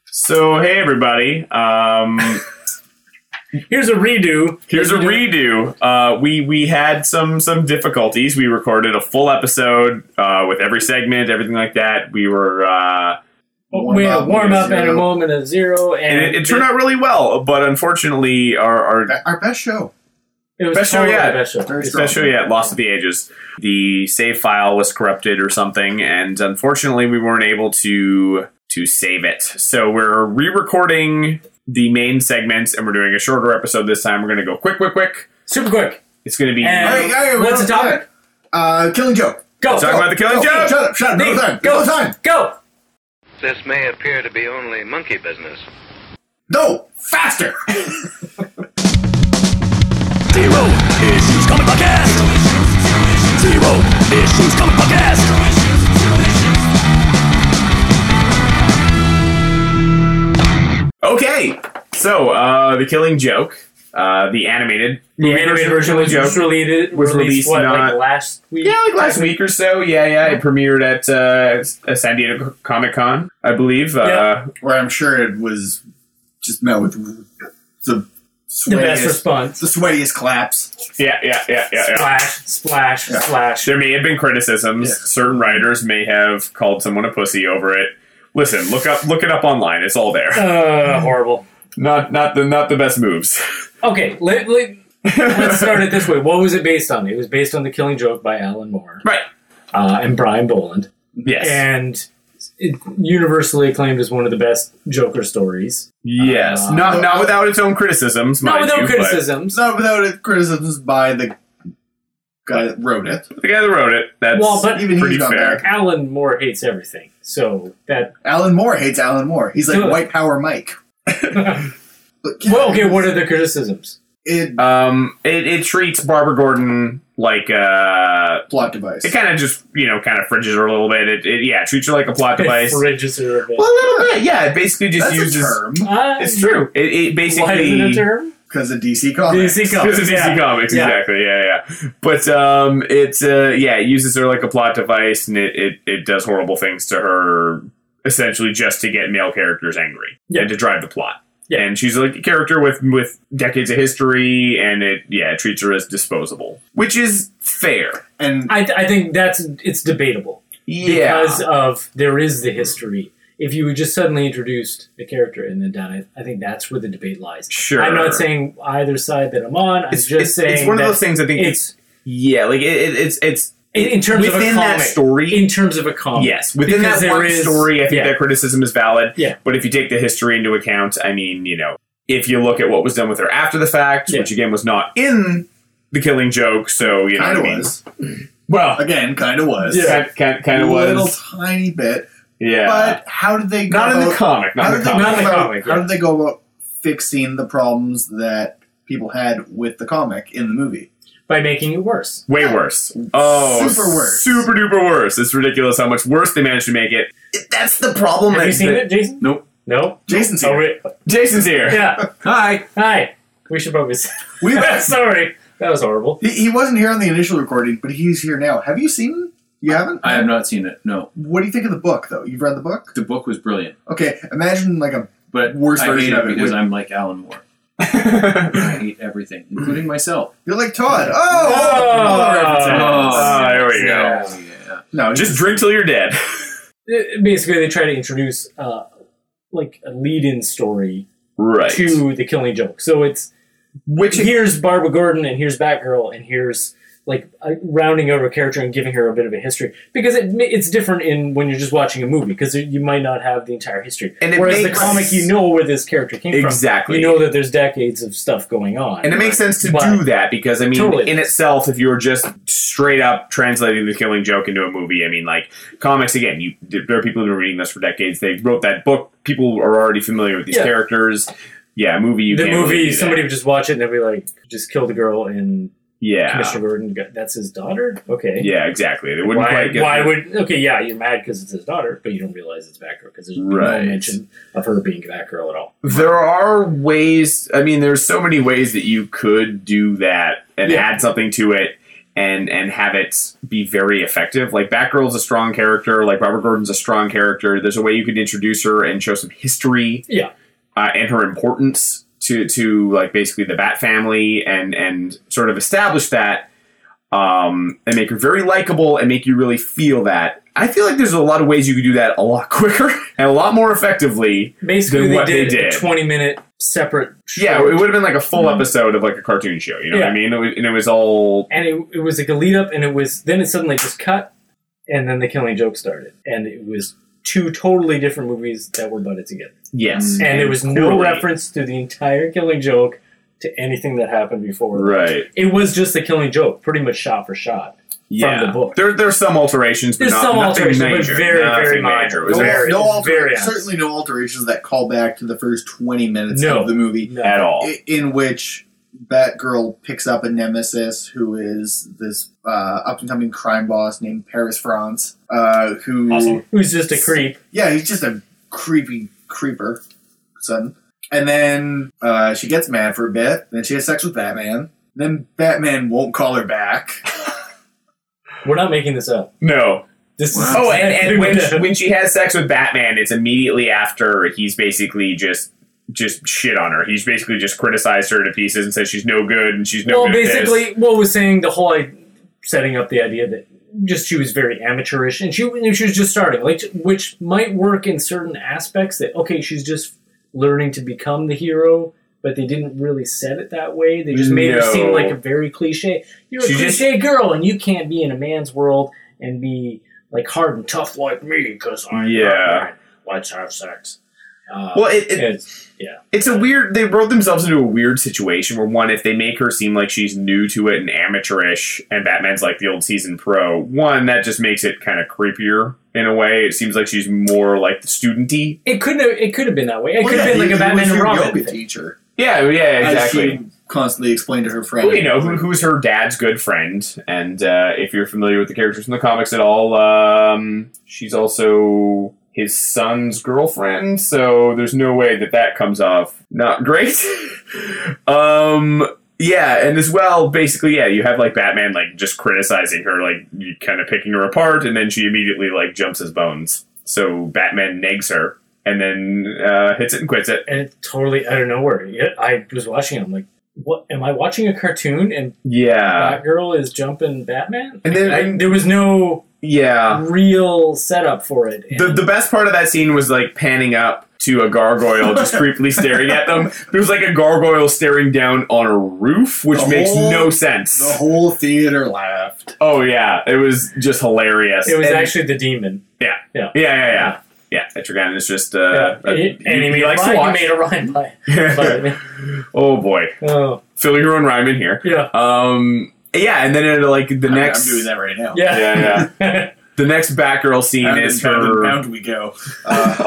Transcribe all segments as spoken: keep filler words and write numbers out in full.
So, hey everybody. Um, here's a redo. Here's a redo. Uh, we we had some some difficulties. We recorded a full episode uh, with every segment, everything like that. We were uh, we had a warm up and a moment of zero, and, and it, it turned out really well. But unfortunately, our our, our best show, it was best show yet, best show, Very best show yet, Lost to the Ages. The save file was corrupted or something, and unfortunately, we weren't able to. to save it. So we're re-recording the main segments and we're doing a shorter episode this time. We're going to go quick, quick, quick. Super quick. It's going to be... And Hey, hey, what's the well, topic? Uh, Killing Joke. Go. Talk go, about the Killing go, Joke. Shut up, shut up. No Nate, time. Go. No time. Go. This may appear to be only monkey business. No. Faster. Zero Issues Comic Podcast. Zero Issues Comic Podcast. Okay, so uh, the Killing Joke, uh, the animated, The animated version was Joke just released, was released what, not like last week? yeah, like last week or so. Yeah, yeah, it premiered at uh, San Diego Comic Con, I believe. Uh, Yeah. Where I'm sure it was just met with the The best sweatiest, response. the sweatiest claps. yeah, yeah, yeah, yeah, yeah. Splash, splash, Yeah. splash. There may have been criticisms. Yeah. Certain writers may have called someone a pussy over it. Listen, look up, look it up online. It's all there. Uh, horrible. Not, not the, not the best moves. Okay, let, let, let's start it this way. What was it based on? It was based on The Killing Joke by Alan Moore. Right. Uh, and Brian Boland. Yes. And it, universally acclaimed as one of the best Joker stories. Yes. Uh, not, not without its own criticisms. Not mind without you, criticisms. Not without it criticisms by the guy that wrote it. but The guy that wrote it. That's Well, but Even pretty he's not fair. back. Alan Moore hates everything. So that... Alan Moore hates Alan Moore. He's like Good. White Power Mike. But, yeah, Well, okay, what are the criticisms? It Um, it, it treats Barbara Gordon like uh plot device. it kind of just you know kind of fridges her a little bit. It, it yeah it treats her like a plot device. Well, Fridges are a bit. a little bit. Yeah, it basically just That's uses. a term Uh, It's true. It, it basically. Why is it a term? because of D C Comics. D C Comics. Because of D C yeah. Comics, Yeah. exactly. Yeah, yeah. But um, it's uh, yeah, it uses her like a plot device, and it, it, it does horrible things to her, essentially just to get male characters angry Yeah. and to drive the plot. Yeah. And she's like a character with with decades of history, and it yeah it treats her as disposable, which is fair. And I, I think that's it's debatable Yeah, because of there is the history. If you just suddenly introduced a character and then done it, I think that's where the debate lies. sure. I'm not saying either side that I'm on. I'm it's, just it's, saying it's one of that those things. I think it's yeah, like it, it, it's it's in, in terms of a within comic. that story. In terms of a comic, Yes, within Because that there one is- story, I think yeah. that criticism is valid. Yeah. But if you take the history into account, I mean, you know, if you look at what was done with her after the fact, Yeah. which again was not in The Killing Joke, so you know, kind of what I mean, was. well, Again, kind of was. kind, kind, kind of a little was, tiny bit. yeah, But how did they go not in the about, comic, not how in did the they comic. go Not in the about, comic, how yeah. did they go about fixing the problems that people had with the comic in the movie? by making it worse. Way worse. Oh, Super worse. super duper worse. It's ridiculous how much worse they managed to make it. It- That's the problem. Have that- you seen that- it, Jason? Nope. No. Jason's Oh, here. wait. Jason's here. Yeah. Hi. Hi. We should probably. We Sorry, that was horrible. he, he wasn't here on the initial recording, but he's here now. Have you seen it? You haven't? I have not seen it. No, What do you think of the book, though? You've read the book? the book was brilliant, Okay, imagine like a but Worst I version hate of it it because would- I'm like Alan Moore. I hate everything, including myself. you're like Todd. Oh, Oh. another reference. Oh, there we go. Yeah. Yeah, No, Just drink till you're dead. It- Basically, they try to introduce uh, like a lead-in story Right. to the Killing Joke. So it's Which here's Barbara Gordon and here's Batgirl and here's like uh, rounding out her character and giving her a bit of a history because it, it's different in when you're just watching a movie because you might not have the entire history. And it Whereas the makes- comic, you know where this character came Exactly. from. You know that there's decades of stuff going on. And it makes sense to But- do that because, I mean, Totally. in itself, if you were just straight up translating The Killing Joke into a movie, I mean, like, comics, again, you there are people who've been reading this for decades. They wrote that book. People are already familiar with these Yeah. characters. Yeah, movie, you the can't movie, really do somebody that. would just watch it and they'd be like, just kill the girl and Yeah. Commissioner Gordon, got- that's his daughter? Okay. Yeah, exactly. They wouldn't Why, quite get why the- would... Okay, yeah, you're mad because it's his daughter, but you don't realize it's Batgirl because there's Right. no mention of her being Batgirl at all. There are ways, I mean, there's so many ways that you could do that and Yeah. add something to it and and have it be very effective. Like Batgirl's a strong character, like Barbara Gordon's a strong character. There's a way you could introduce her and show some history, Yeah. uh, and her importance to to like basically the Bat family, and and sort of establish that, um, and make her very likable and make you really feel that. I feel like there's a lot of ways you could do that a lot quicker and a lot more effectively. Basically, than they what did, they did. a twenty-minute separate show. Yeah, it would have been like a full episode of like a cartoon show. You know what I Yeah. mean? It was, and it was all And it, it was like a lead up, and it was then it suddenly just cut, and then the Killing Joke started, and it was two totally different movies that were butted together. yes, And there was no poorly. reference to the entire Killing Joke to anything that happened before. Right. It was just the Killing Joke, pretty much shot for shot. Yeah. the book. There, there's some alterations, but There's not, some nothing alterations, but major. very, nothing very major. minor. It was No, Very- no alter- very honest. certainly no alterations that call back to the first twenty minutes No. of the movie, No. at all. i- in which Batgirl picks up a nemesis who is this uh, up and coming crime boss named Paris France, uh, who Awesome. Who's just a creep. yeah, he's just a creepy creeper son. And then uh, she gets mad for a bit. Then she has sex with Batman. Then Batman won't call her back. We're not making this up. No. This is Oh, and, and when, exactly when she has sex with Batman, it's immediately after he's basically just just shit on her. He's basically just criticized her to pieces and says she's no good and she's no well, good at this. basically, what was saying the whole like, setting up the idea that just she was very amateurish and she she was just starting, like which might work in certain aspects. That okay, she's just learning to become the hero, but they didn't really set it that way. They just made her No. seem like a very cliche. You're a She just- cliche girl, and you can't be in a man's world and be like hard and tough like me because I'm Yeah. Batman. Let's have sex. Uh, Well, it, it, it's, yeah. it's a weird. They wrote themselves into a weird situation where one, if they make her seem like she's new to it and amateurish, and Batman's like the old seasoned pro, one that just makes it kind of creepier in a way. It seems like she's more like the studenty. It could have. It could have been that way. It Well, could have yeah, been like he- a he Batman was and her Robin yoga thing. teacher. Yeah, yeah, As exactly. she constantly explained to her friend. Well, you know, who, who's her dad's good friend. And uh, if you're familiar with the characters from the comics at all, um, she's also his son's girlfriend. So there's no way that that comes off not great. um, yeah, and as well, basically, yeah, you have like Batman like just criticizing her, like kind of picking her apart, and then she immediately like jumps his bones. So Batman negs her and then uh, hits it and quits it. And it totally out of nowhere. Yeah, I was watching it. I'm like, what? Am I watching a cartoon and Yeah. Batgirl is jumping Batman? And then- I, and- there was no Yeah. real setup for it. The And the best part of that scene was like panning up to a gargoyle just creepily staring at them. There was like a gargoyle staring down on a roof, which The makes whole- no sense. The whole theater laughed. Oh yeah, it was just hilarious. it was And- actually the demon. yeah, Yeah. yeah, yeah, yeah. Yeah, Etrigan is just uh, Yeah. uh, It- and he, he made a likes to rhyme, watch. he made a rhyme by it. Oh boy, Oh, fill your own rhyme in here. yeah. Um, yeah, and then it, like the I mean, next, I'm doing that right now. Yeah. Yeah, yeah. the next Batgirl scene Pound is and pound and her. pound we go. Uh,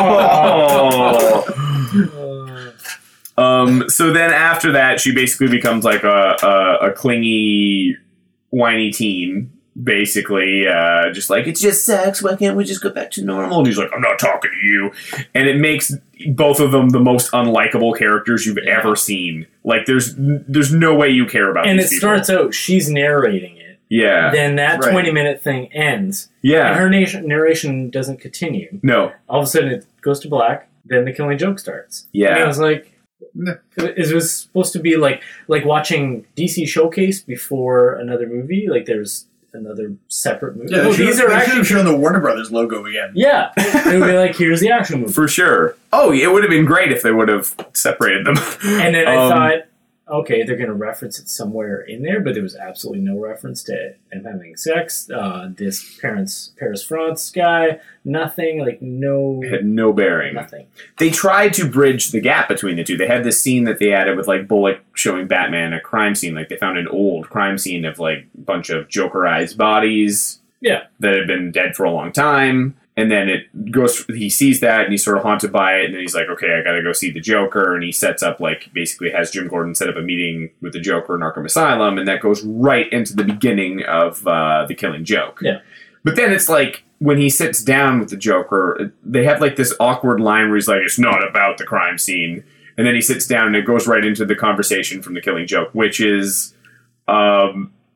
Oh. Um, so then after that, she basically becomes like a, a, a clingy, whiny teen. Basically, uh, just like, it's just sex, why can't we just go back to normal? And he's like, I'm not talking to you. And it makes both of them the most unlikable characters you've ever seen. Like, there's there's no way you care about And these it people. starts out, she's narrating it. Yeah. Then that Right. twenty minute thing ends. Yeah. And her nation, narration doesn't continue. No. All of a sudden it goes to black. Then the Killing Joke starts. Yeah. And I was like, No. it was supposed to be like like watching D C Showcase before another movie. Like there's another separate movie. yeah, oh, they these should are have actually shown the Warner Brothers logo again. yeah. It would be like here's the action movie. For sure. Oh, it would have been great if they would have separated them. And then I Um, thought, okay, they're going to reference it somewhere in there, but there was absolutely no reference to him having sex. Uh, this parents Paris France guy, nothing. Like no, It had no bearing. nothing. They tried to bridge the gap between the two. They had this scene that they added with like Bullock showing Batman a crime scene. Like they found an old crime scene of like a bunch of Jokerized bodies Yeah. that had been dead for a long time. And then it goes, he sees that and he's sort of haunted by it. And then he's like, okay, I gotta go see the Joker. And he sets up like, basically has Jim Gordon set up a meeting with the Joker in Arkham Asylum. And that goes right into the beginning of uh, The Killing Joke. Yeah. But then it's like, when he sits down with the Joker, they have like this awkward line where he's like, it's not about the crime scene. And then he sits down and it goes right into the conversation from The Killing Joke, which is, um,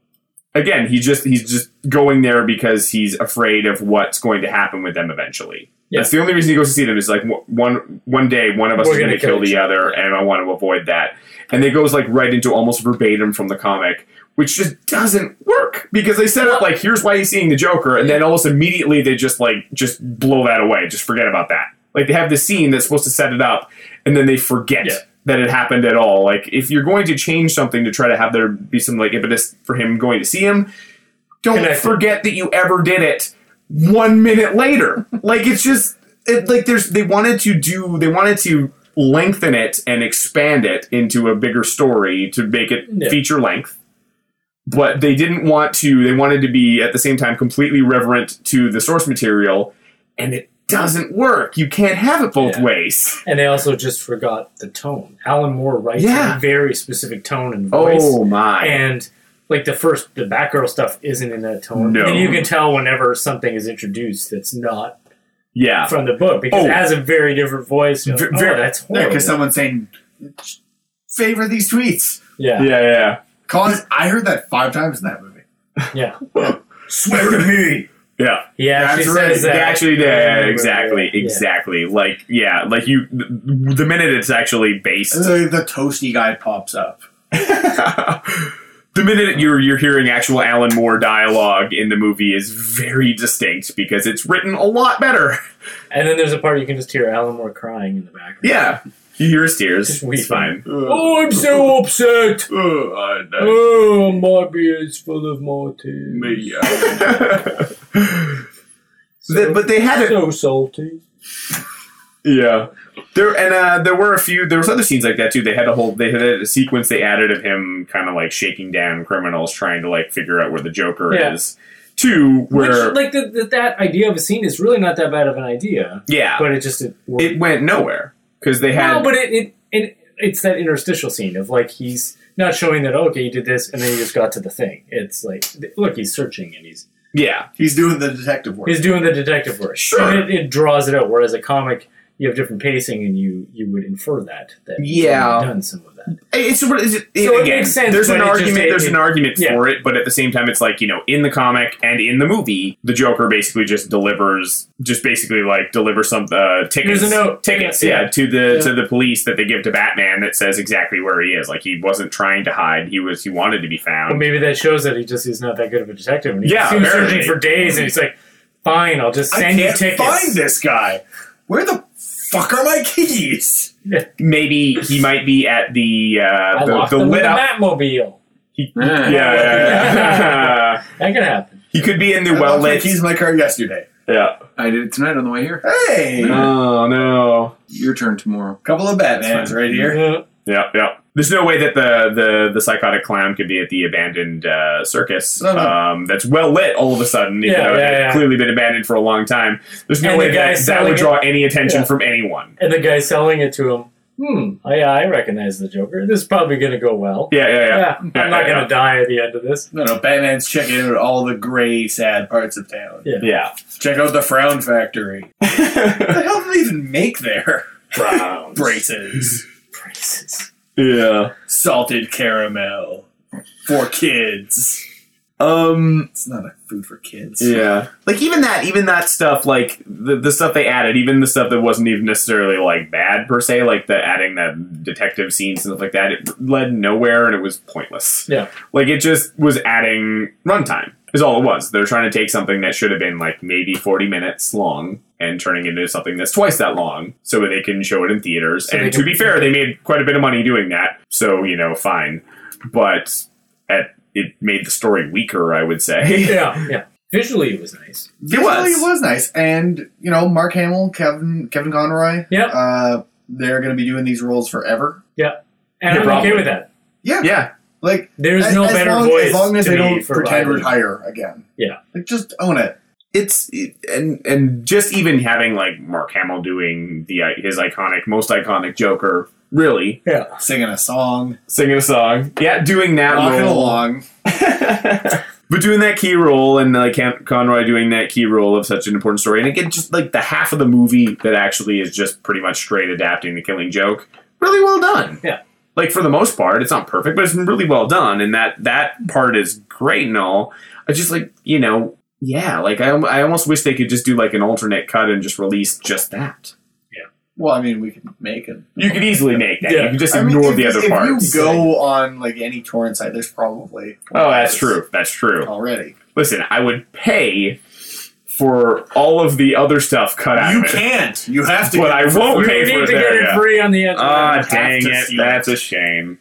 again, he's just he's just going there because he's afraid of what's going to happen with them eventually. Yeah. That's the only reason he goes to see them. Is like one one day one of us We're is going to gonna kill, kill each the other, and I want to avoid that. And it goes like right into almost verbatim from the comic, which just doesn't work because they set up like here's why he's seeing the Joker, and then almost immediately they just like just blow that away, just forget about that. Like they have this scene that's supposed to set it up, and then they forget Yeah. that it happened at all. Like if you're going to change something to try to have there be some like impetus for him going to see him, don't Connected. forget that you ever did it one minute later. Like it's just it, like there's they wanted to do they wanted to lengthen it and expand it into a bigger story to make it Yeah. feature length. But they didn't want to, they wanted to be at the same time completely reverent to the source material, and it doesn't work. You can't have it both Yeah. ways. And they also just forgot the tone. Alan Moore writes Yeah. a very specific tone and voice. Oh my. And like the first, the Batgirl stuff isn't in that tone. No. And you can tell whenever something is introduced that's not yeah. from the book because Oh. it has a very different voice. You're like, V- oh, very- that's Yeah, horrible. because someone's saying, favor these tweets. yeah. Yeah, yeah. Cause I heard that five times in that movie. Yeah. Swear to me. Yeah. He actually That's right. says that. They actually did. Yeah. Exactly. Yeah. Exactly. Like, yeah, like you, the minute it's actually based. The, the toasty guy pops up. The minute you're you're hearing actual Alan Moore dialogue in the movie is very distinct because it's written a lot better. And then there's a part you can just hear Alan Moore crying in the background. Yeah, you hear his tears. Just It's weeping. fine. Oh, I'm so upset. Oh, I know. Oh, my beer is full of more tears. Me, Th- but they had it. So salty. Yeah, there and uh, there were a few. There was other scenes like that too. They had a whole. They had a sequence they added of him kind of like shaking down criminals, trying to like figure out where the Joker Yeah. is. Too, where Which, like, the, the, that idea of a scene is really not that bad of an idea. yeah, But it just, it worked. it went nowhere because they had. No, but it, it, it it's that interstitial scene of, like, he's not showing that, oh, okay, you did this, and then you just got to the thing. It's like, look, he's searching, and he's yeah, He's doing the detective work. he's doing the detective work. Sure. And it, it draws it out, whereas a comic, you have different pacing, and you, you would infer that, that he's Yeah. already done some of that. It's, it's it, So it again, makes sense, There's an but it just- argument. it- there's it- an argument yeah. for it, but at the same time, it's like you know, in the comic and in the movie, the Joker basically just delivers, just basically like delivers some uh, tickets, Here's a note. tickets, Yeah. yeah, to the Yeah. to the police that they give to Batman that says exactly where he is. Like he wasn't trying to hide; he was he wanted to be found. Well, maybe that shows that he just is not that good of a detective. And he, Yeah, he was apparently. searching for days, and he's like, fine, I'll just I send you can't tickets. find this guy. Where the fuck are my keys? Maybe he might be at the I uh, the, locked the them lit with a up. Batmobile. He, yeah, yeah, yeah. That could happen. He could be in the I well lost my lit. keys in my car yesterday. Yeah. I did it tonight on the way here. Hey, Oh no. Your turn tomorrow. couple of Batmans right here. Yeah. Yeah, yeah. There's no way that the, the, the psychotic clown could be at the abandoned uh, circus No, no. Um, that's well lit all of a sudden, even Yeah, though it yeah, had yeah. clearly been abandoned for a long time. There's no And the way guy that that selling would it- draw any attention Yeah. from anyone. And the guy selling it to him, hmm, oh, yeah, I recognize the Joker. This is probably going to go well. Yeah, yeah, yeah. Yeah, I'm Yeah, not yeah, going to die at the end of this. No, no, Batman's checking out all the gray, sad parts of town. Yeah. Yeah. Check out the Frown Factory. What the hell do they even make there? Browns. Braces. Braces. Yeah. Salted caramel. For kids. Um. It's not a food for kids. Yeah. Like even that, even that stuff, like the the stuff they added, even the stuff that wasn't even necessarily like bad per se, like the adding that detective scenes and stuff like that, it led nowhere and it was pointless. Yeah. Like it just was adding runtime. Is all it was. They're trying to take something that should have been like maybe forty minutes long and turning it into something that's twice that long so that they can show it in theaters. So they and to can- be fair, they made quite a bit of money doing that. So, you know, fine. But at, it made the story weaker, I would say. Yeah, yeah. Visually, it was nice. Visually, was. it was nice. And, you know, Mark Hamill, Kevin Kevin Conroy, Yeah. uh, they're going to be doing these roles forever. Yeah. And Yeah, I'm probably. okay with that. Yeah. Yeah. Like, There's as, no as better long, voice As long as to they me don't for pretend Riley. retire again. Yeah. Like, just own it. It's and and just even having like Mark Hamill doing the his iconic, most iconic Joker, really Yeah. Singing a song. singing a song, yeah, doing that Rocking role, along. but doing that key role and like Cam- Conroy doing that key role of such an important story, and again, just like the half of the movie that actually is just pretty much straight adapting the Killing Joke, really well done. Yeah. like for the most part, it's not perfect, but it's really well done, and that that part is great and all. I just like you know, yeah, like I I almost wish they could just do like an alternate cut and just release just that. Well, I mean, we can make it. You could easily make that. Yeah. You can just I mean, ignore if, the other if parts. you go on like any torrent site, there's probably Oh, that's true. That's true. already. Listen, I would pay for all of the other stuff cut out You of it. can't. You have to. But get I it for won't free. You pay for need it to there, get it yeah. free on the internet. Ah, have dang to it. see That's it. a shame.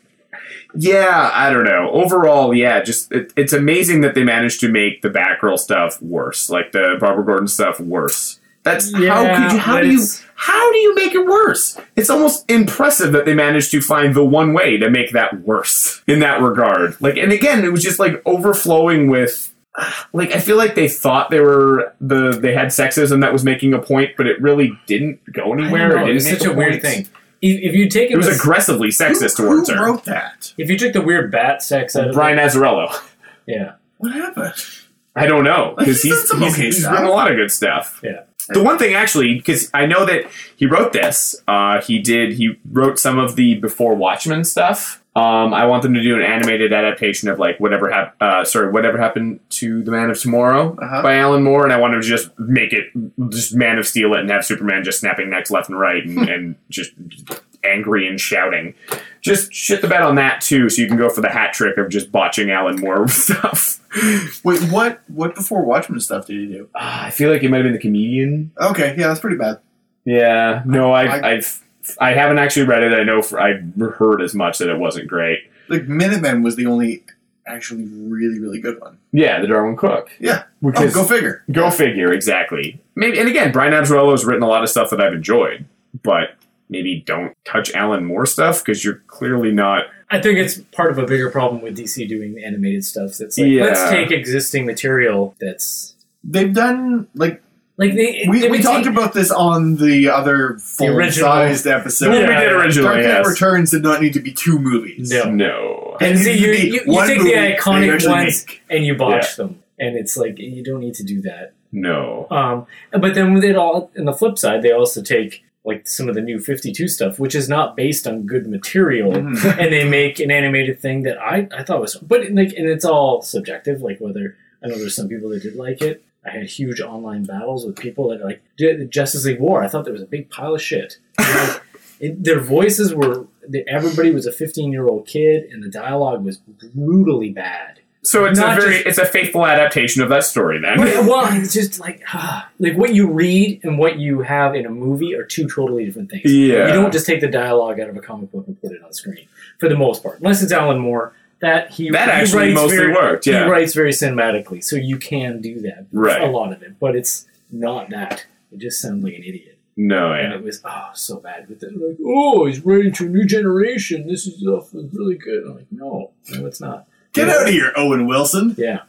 Yeah, I don't know. Overall, yeah, just it, it's amazing that they managed to make the Batgirl stuff worse, like the Barbara Gordon stuff worse. That's how Yeah, could you? How but do you? it's- How do you make it worse? It's almost impressive that they managed to find the one way to make that worse in that regard. Like, and again, it was just like overflowing with. Like, I feel like they thought they were the they had sexism that was making a point, but it really didn't go I don't anywhere. know, It didn't it's make such a weird point. thing. If, if you take It was this- aggressively sexist who, towards who her. wrote that? if you took the weird bat sex out of Brian it, Azzarello. yeah, What happened? I don't know because He's done he's some he's, okay he's stuff. written a lot of good stuff. yeah. The one thing, actually, because I know that he wrote this, uh, he did. He wrote some of the Before Watchmen stuff. Um, I want them to do an animated adaptation of like whatever hap- uh, sorry, whatever happened to the Man of Tomorrow Uh-huh. by Alan Moore, and I want to just make it just Man of Steel it and have Superman just snapping necks left and right and, and just angry and shouting. Just shit the bed on that too, so you can go for the hat trick of just botching Alan Moore stuff. Wait, what? What before Watchmen stuff did he do? Uh, I feel like it might have been the Comedian. Okay, yeah, that's pretty bad. Yeah, no, I've, I- I've, I haven't actually read it. I know for, I heard as much that it wasn't great. Like Minutemen was the only actually really really good one. Yeah, the Darwin Cook. Yeah, Which oh, is, go figure. go figure, exactly. Maybe, and again, Brian Azzarello has written a lot of stuff that I've enjoyed, but maybe don't touch Alan Moore stuff because you're clearly not. I think it's part of a bigger problem with D C doing the animated stuff. That's like, Yeah. let's take existing material that's They've done like like they. we, they we would talked take- about this on the other full original- sized episode. The one we Yeah, did yeah. originally, Dark Knight yes. Returns did not need to be two movies. No. No. And It see, needs you, to be you, you one take movie the they iconic actually ones make. and you botch them, and it's like you don't need to do that. No. Um, but then with it all, on the flip side, they also take like some of the new fifty-two stuff, which is not based on good material, Mhm. and they make an animated thing that I, I thought was, but like, and it's all subjective. Like whether I know there's some people that did like it. I had huge online battles with people that are like the Justice League War. I thought there was a big pile of shit. Like, it, their voices were everybody was a fifteen year old kid, and the dialogue was brutally bad. So it's Not a very, just- it's a faithful adaptation of that story then. But, well, it's just like ah, like what you read and what you have in a movie are two totally different things. Yeah. You don't just take the dialogue out of a comic book and put it on screen for the most part, unless it's Alan Moore. That he That he actually writes mostly very, worked, yeah. He writes very cinematically, so you can do that. Right. A lot of it, but it's not that. It just sounds like an idiot. No, And yeah. it was oh so bad with it. Like oh, he's writing to a new generation. This is stuff is really good. I'm like no, no, it's not. Get out of here, Owen Wilson. Yeah.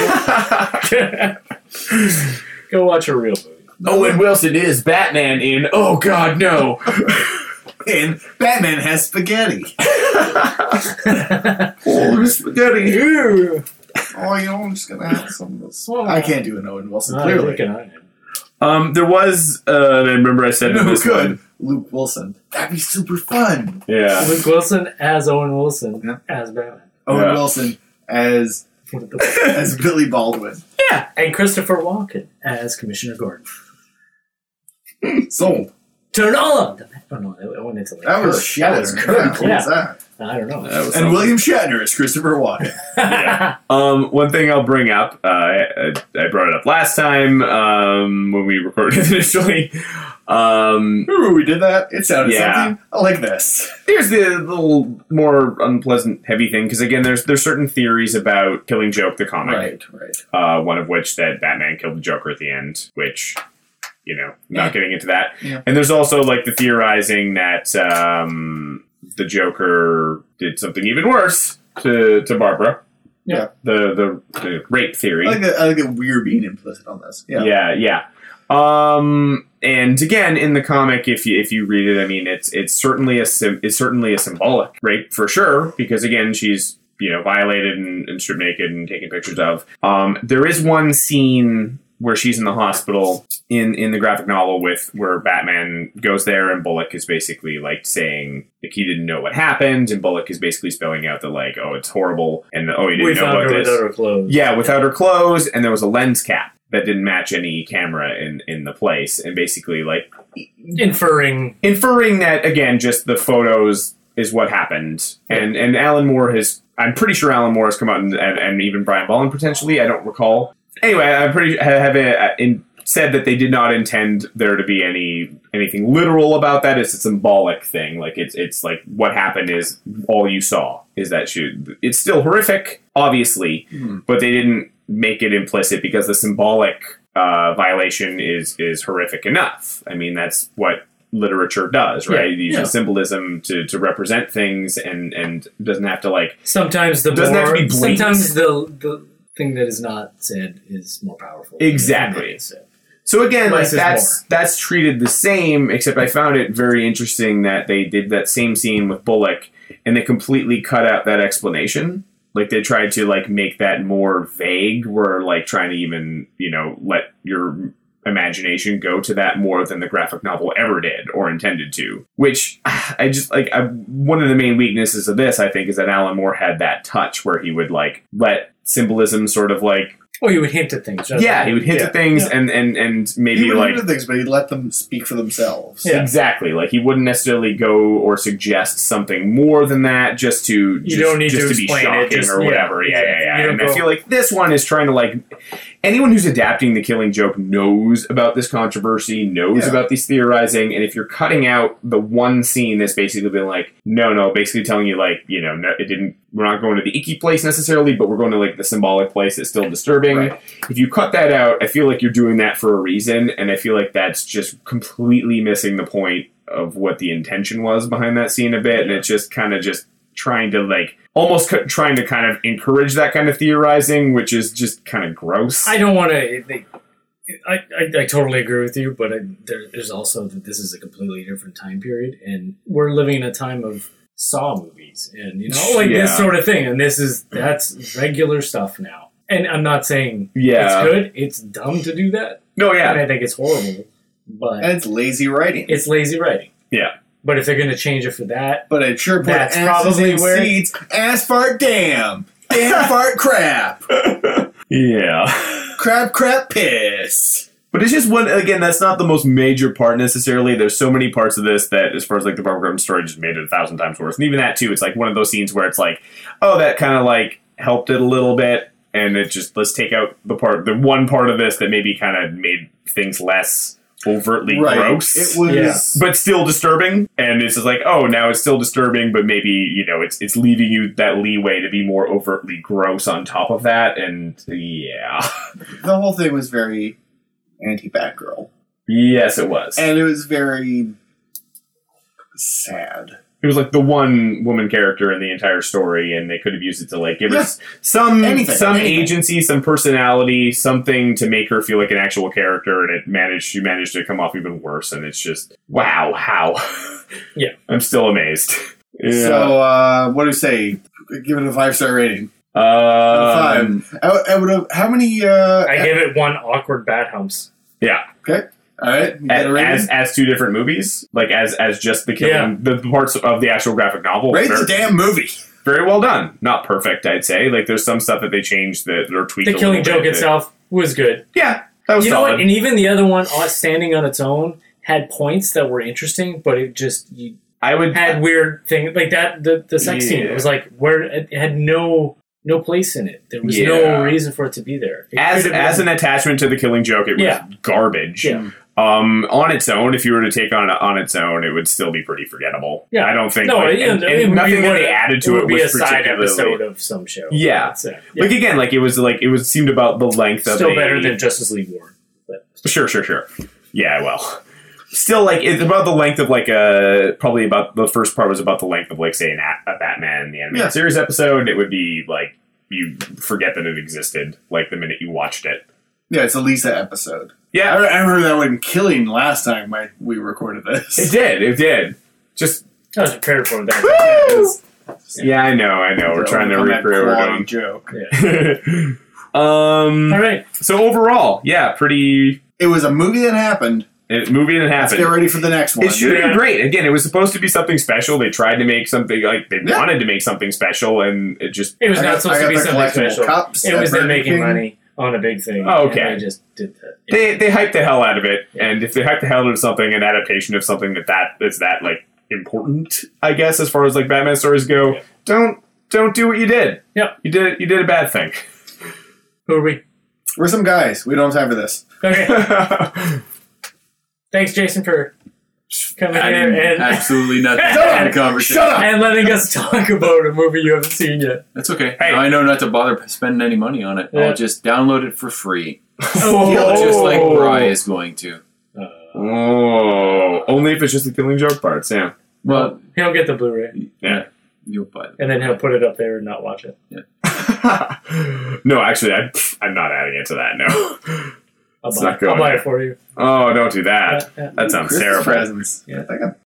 Go watch a real movie. Owen Wilson is Batman in Oh God No. And Batman has spaghetti. Oh, spaghetti. Oh, you know, I'm just gonna have some of this. Oh. I can't do an Owen Wilson, No, clearly. you're looking at it. Um, there was. Uh, I remember I said You know in who this could? one. Luke Wilson. That'd be super fun. Yeah. Luke Wilson as Owen Wilson Yeah. as Batman. Owen Yeah. Wilson as What the- as Billy Baldwin. yeah, and Christopher Walken as Commissioner Gordon. Sold. Turn on the Oh no, I went into like That was Kirk. Shatner. That was Kirk. Yeah, what Yeah, was that? I don't know. That was And something. William Shatner as Christopher Walken. Yeah. Um, one thing I'll bring up, uh, I, I brought it up last time um, when we recorded initially. Um, Ooh, we did that. It sounded Yeah. something. I like this. here's the little more unpleasant, heavy thing because again, there's there's certain theories about Killing Joke the comic. Right, right. Uh, one of which that Batman killed the Joker at the end, which. You know, not Yeah. getting into that. Yeah. And there's also like the theorizing that um, the Joker did something even worse to to Barbara. Yeah. The the, the rape theory. I like that. I like that we're being implicit on this. Yeah. Yeah, yeah. Um, and again, in the comic, if you if you read it, I mean, it's it's certainly a sim- it's certainly a symbolic rape for sure, because again, she's you know violated and, and stripped naked and taken pictures of. Um, there is one scene where she's in the hospital in, in the graphic novel with where Batman goes there and Bullock is basically like saying like he didn't know what happened, and Bullock is basically spelling out that like, oh, it's horrible, and oh, you didn't We know found about her this. without her clothes. Yeah, without her clothes, and there was a lens cap that didn't match any camera in, in the place, and basically like Inferring. inferring that again, just the photos is what happened, and and Alan Moore has. I'm pretty sure Alan Moore has come out and, and, and even Brian Bolland potentially. I don't recall. Anyway, I'm pretty have it in, said that they did not intend there to be any anything literal about that. It's a symbolic thing. Like it's it's like what happened is all you saw is that she. It's still horrific, obviously, mm-hmm. but they didn't make it implicit because the symbolic uh, violation is is horrific enough. I mean, that's what literature does, right? Yeah, it uses yeah. symbolism to, to represent things, and, and doesn't have to like. Sometimes the doesn't more, have to be blatant. Sometimes the the thing that is not said is more powerful. Exactly. So again, like Less is that's more. that's treated the same, except I found it very interesting that they did that same scene with Bullock, and they completely cut out that explanation. Like they tried to like make that more vague, where like trying to even you know let your imagination go to that more than the graphic novel ever did or intended to. Which I just like. I, one of the main weaknesses of this, I think, is that Alan Moore had that touch where he would like let symbolism sort of like. Well, he would hint at things. Yeah, he would hint Yeah. at things, Yeah. and and and maybe He would like do things, but he'd let them speak for themselves. Yeah. exactly like he wouldn't necessarily go or suggest something more than that just to You just, don't need just to to be explain it, shocking just- or yeah, whatever. Yeah, exactly. yeah, You yeah. don't And I go- feel like this one is trying to like anyone who's adapting The Killing Joke knows about this controversy, knows Yeah. about these theorizing, and if you're cutting out the one scene that's basically been like, no, no, basically telling you like, you know, no, it didn't. We're not going to the icky place necessarily, but we're going to like the symbolic place that's still disturbing. Right. If you cut that out, I feel like you're doing that for a reason, and I feel like that's just completely missing the point of what the intention was behind that scene a bit, and it's just kind of just trying to like almost c- trying to kind of encourage that kind of theorizing, which is just kind of gross. I don't want to. I, I, I totally agree with you, but I, there, there's also that this is a completely different time period, and we're living in a time of Saw movies, and you know, like Yeah. this sort of thing, and this is that's regular stuff now. And I'm not saying Yeah. it's good; it's dumb to do that, no, and yeah, I think it's horrible. But And it's lazy writing. it's lazy writing. yeah. But if they're going to change it for that, But it sure put That's asses probably in where- seats. Ass fart damn. Damn fart crap. Yeah. Crap crap piss. But it's just one, again, that's not the most major part necessarily. There's so many parts of this that, as far as like the Barbara Gordon story, just made it a thousand times worse. And even that, too, it's like one of those scenes where it's like, oh, that kind of like helped it a little bit. And it just, let's take out the part, the one part of this that maybe kind of made things less overtly Right. gross. It was. Yeah. But still disturbing. And it's just like, oh, now it's still disturbing, but maybe, you know, it's it's leaving you that leeway to be more overtly gross on top of that. And yeah. The whole thing was very anti-Batgirl. Yes, it was. And it was very sad. It was like the one woman character in the entire story, and they could have used it to like give her Yeah. s- some Anything, some anything. agency, some personality, something to make her feel like an actual character. And it managed, she managed to come off even worse. And it's just wow, how? Yeah. I'm still amazed. Yeah. So, uh, what do you say? Give it a five star rating. um, Five. I, I would have. How many? Uh, I give it one awkward bat humps. yeah. okay. All right. You got a rating? As as two different movies, like as as just the killing, Yeah. the parts of the actual graphic novel. Rate very, the damn movie. very well done. Not perfect, I'd say. Like there's some stuff that they changed that or tweaked. The a Killing little Joke bit that- itself was good. yeah, that was You know solid. what? And even the other one, uh, standing on its own, had points that were interesting, but it just you I would had weird things like that. The the sex scene, it was like where it had no no place in it. There was Yeah. no reason for it to be there. It as could have as been- an attachment to the Killing Joke, it was Yeah. garbage. Yeah. Um, on its own, if you were to take on on its own, it would still be pretty forgettable. Yeah. I don't think. no, like, it, and, it and would be nothing that one- they added to it it, would be was a side particularly episode of some show. Yeah. That's it. Yeah. Like again, like it was like it was seemed about the length of Still the, better than Justice League War. But Sure, sure, sure. Yeah, well, still, like it's about the length of like a probably about the first part was about the length of like say an a, a Batman the animated Yeah. series episode. It would be like you forget that it existed like the minute you watched it. Yeah, it's a Lisa episode. I, Yeah, I remember that one killing last time when we recorded this. it did. It did. Just I was prepared for that. yeah, I know, I know. We're trying to Overcome that recreate what we're quality doing. joke. Yeah. Um, All right. So overall, yeah, pretty It was a movie that happened. it, movie that Let's happened. get ready for the next one. It should have Yeah. been great. Again, it was supposed to be something special. They tried to make something like they Yeah. wanted to make something special, and it just It was I not got- supposed I to be got the something collectible special. cups It at was them Burger making King. money on a big thing. Oh, okay. And they just did that. they they hyped the hell out of it. And if they hyped the hell out of something, an adaptation of something that that is that like important, I guess, as far as like Batman stories go, Yeah. don't don't do what you did. Yep. You did you did a bad thing. Who are we? We're some guys. We don't have time for this. Okay. Thanks, Jason, for coming here Adding and, absolutely nothing Shut to up! the conversation. Shut up! and letting us talk about a movie you haven't seen yet. That's okay. Hey. I know not to bother spending any money on it. Yeah. I'll just download it for free, Oh, just like Bry is going to. Oh, only if it's just the Killing Joke parts. Yeah. Well, he'll get the Blu-ray, Yeah. you'll buy it. and then he'll put it up there and not watch it. No, actually, I, I'm not adding it to that. No. I'll, It's buy, not going I'll buy there. it for you. Oh, don't do that. Yeah, yeah. That sounds Christmas terrible. presents. Yeah. I think I'm